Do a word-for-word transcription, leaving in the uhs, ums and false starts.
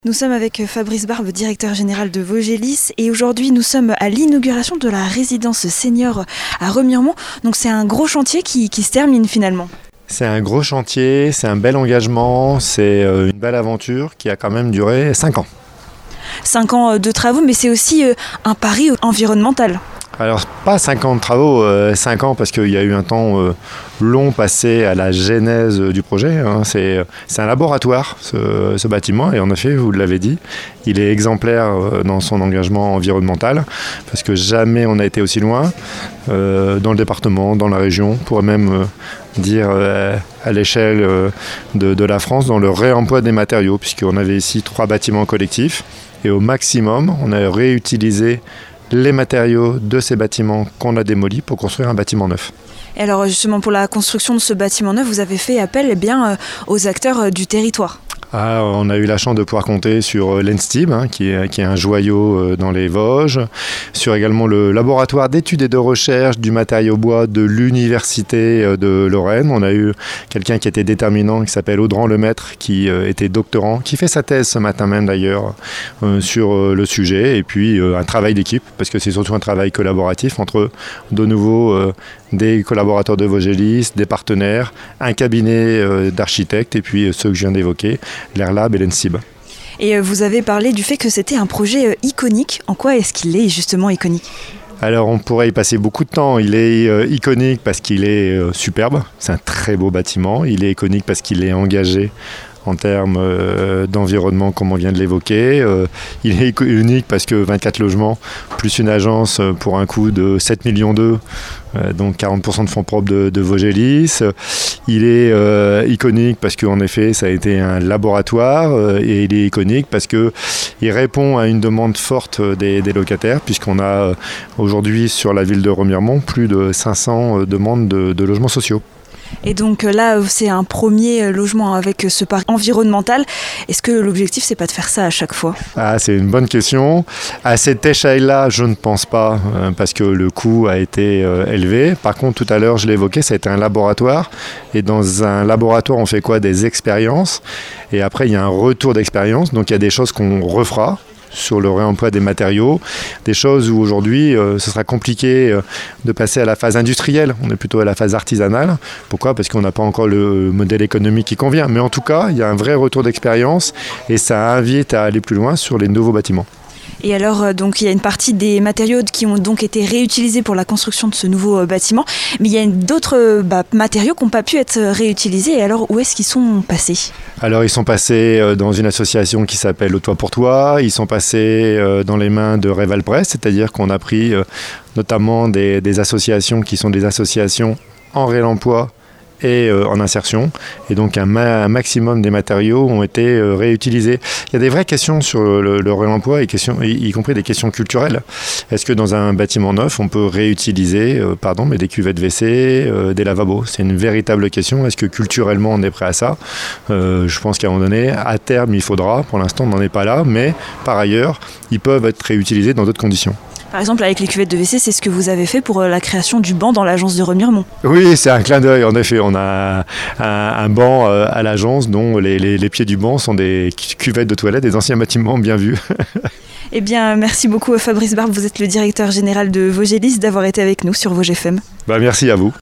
Nous sommes avec Fabrice Barbe, directeur général de Vogelis, et aujourd'hui nous sommes à l'inauguration de la résidence senior à Remiremont. Donc c'est un gros chantier qui, qui se termine finalement. C'est un gros chantier, c'est un bel engagement, c'est une belle aventure qui a quand même duré cinq ans. cinq ans de travaux, mais c'est aussi un pari environnemental. Alors pas cinq ans de travaux, euh, cinq ans parce qu'il y a eu un temps euh, long passé à la genèse du projet. Hein. C'est, c'est un laboratoire ce, ce bâtiment et en effet, vous l'avez dit, il est exemplaire euh, dans son engagement environnemental parce que jamais on a été aussi loin euh, dans le département, dans la région, on pourrait même euh, dire euh, à l'échelle euh, de, de la France dans le réemploi des matériaux puisqu'on avait ici trois bâtiments collectifs et au maximum on a réutilisé les matériaux de ces bâtiments qu'on a démolis pour construire un bâtiment neuf. Et alors justement pour la construction de ce bâtiment neuf, vous avez fait appel eh bien, aux acteurs du territoire. Ah, on a eu la chance de pouvoir compter sur l'Enstib, hein, qui, est, qui est un joyau dans les Vosges, sur également le laboratoire d'études et de recherche du matériau bois de l'Université de Lorraine. On a eu quelqu'un qui était déterminant, qui s'appelle Audran Lemaître, qui euh, était doctorant, qui fait sa thèse ce matin même d'ailleurs euh, sur euh, le sujet, et puis euh, un travail d'équipe, parce que c'est surtout un travail collaboratif entre de nouveau euh, des collaborateurs de Vogelis, des partenaires, un cabinet euh, d'architectes, et puis euh, ceux que je viens d'évoquer, l'Airlab et l'Ensib. Et vous avez parlé du fait que c'était un projet iconique. En quoi est-ce qu'il est justement iconique ? Alors on pourrait y passer beaucoup de temps. Il est euh, iconique parce qu'il est euh, superbe, c'est un très beau bâtiment. Il est iconique parce qu'il est engagé en termes euh, d'environnement comme on vient de l'évoquer. Euh, il est unique parce que vingt-quatre logements plus une agence pour un coût de sept millions d'euros, euh, donc quarante pour cent de fonds propres de, de Vogelis. Il est euh, iconique parce qu'en effet ça a été un laboratoire euh, et il est iconique parce qu'il répond à une demande forte des, des locataires puisqu'on a euh, aujourd'hui sur la ville de Remiremont plus de cinq cents euh, demandes de, de logements sociaux. Et donc là, c'est un premier logement avec ce parc environnemental. Est-ce que l'objectif, c'est pas de faire ça à chaque fois ? Ah, c'est une bonne question. À cette échelle-là, je ne pense pas, euh, parce que le coût a été euh, élevé. Par contre, tout à l'heure, je l'évoquais, ça a été un laboratoire. Et dans un laboratoire, on fait quoi ? Des expériences. Et après, il y a un retour d'expérience. Donc, il y a des choses qu'on refera sur le réemploi des matériaux, des choses où aujourd'hui euh, ce sera compliqué euh, de passer à la phase industrielle, on est plutôt à la phase artisanale. Pourquoi ? Parce qu'on n'a pas encore le modèle économique qui convient, mais en tout cas il y a un vrai retour d'expérience et ça invite à aller plus loin sur les nouveaux bâtiments. Et alors, donc, il y a une partie des matériaux qui ont donc été réutilisés pour la construction de ce nouveau bâtiment, mais il y a d'autres bah, matériaux qui n'ont pas pu être réutilisés. Et alors, où est-ce qu'ils sont passés ? Alors, ils sont passés dans une association qui s'appelle Le Toit pour Toi. Ils sont passés dans les mains de Revalpress, c'est-à-dire qu'on a pris notamment des, des associations qui sont des associations en réemploi et euh, en insertion. Et donc un, ma- un maximum des matériaux ont été euh, réutilisés. Il y a des vraies questions sur le, le réemploi, et questions, y, y compris des questions culturelles. Est-ce que dans un bâtiment neuf, on peut réutiliser euh, pardon, mais des cuvettes W C, euh, des lavabos ? C'est une véritable question. Est-ce que culturellement, on est prêt à ça ? euh, Je pense qu'à un moment donné, à terme, il faudra. Pour l'instant, on n'en est pas là. Mais par ailleurs, ils peuvent être réutilisés dans d'autres conditions. Par exemple, avec les cuvettes de W C, c'est ce que vous avez fait pour la création du banc dans l'agence de Remiremont. Oui, c'est un clin d'œil. En effet, on a un, un banc à l'agence dont les, les, les pieds du banc sont des cuvettes de toilettes, des anciens bâtiments bien vus. Eh bien, merci beaucoup Fabrice Barbe. Vous êtes le directeur général de Vogelis d'avoir été avec nous sur Voge F M. Bah, merci à vous.